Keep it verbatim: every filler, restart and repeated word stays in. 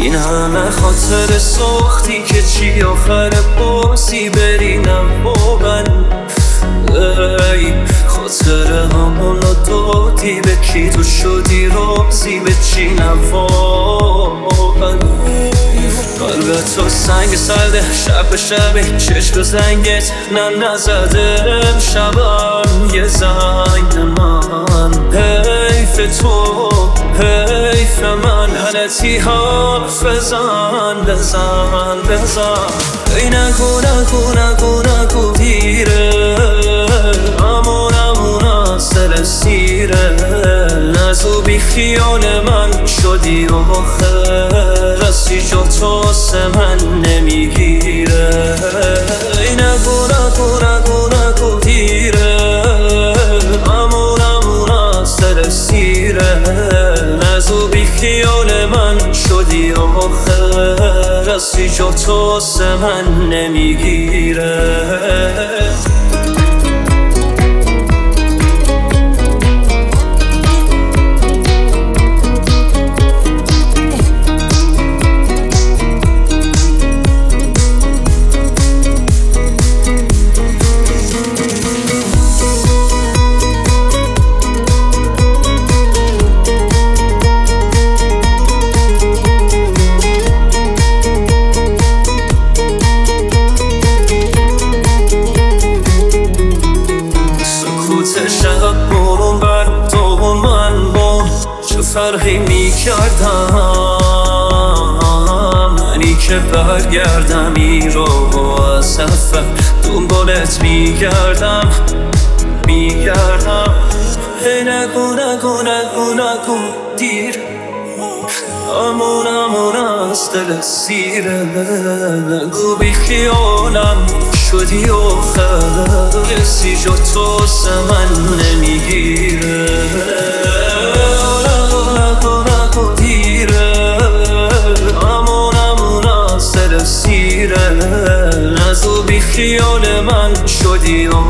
این همه خاطر ساختی که چی آخر باسی برینم با من. ای خاطر همونو دادی به کی، تو شدی رازی به چی نواهن. قلبت تو سنگ سرده شب به شبی چشم زنگت نه نزدم شبم یه زنگ من. حیف تو حیف من غلطی حرف بزن بزن بزن. ای نگو نگو نگو نگو دیره امون امون از دل سیره. نزو بی خیال من شدی آخر رسی جا تو من نمیگیره. ای نگو نگو نگو نگو دیره امون امون از دل سیره. نزو بی خیال من شدی آخر رسی جا تو من نمیگیره. شب برون بر تو من با چه فرقی می کردم. منی که برگردم این رو از سفر دنبالت می گردم می گردم. هی نگو نگو نگو نگو دیر امون امون از دل سیره. نگو بی خیالم شدی آخر رسی جا تو من نمیگیره. نگو نگو دیره امون امون از دل سیره. نزو بی خیال من شدی آخر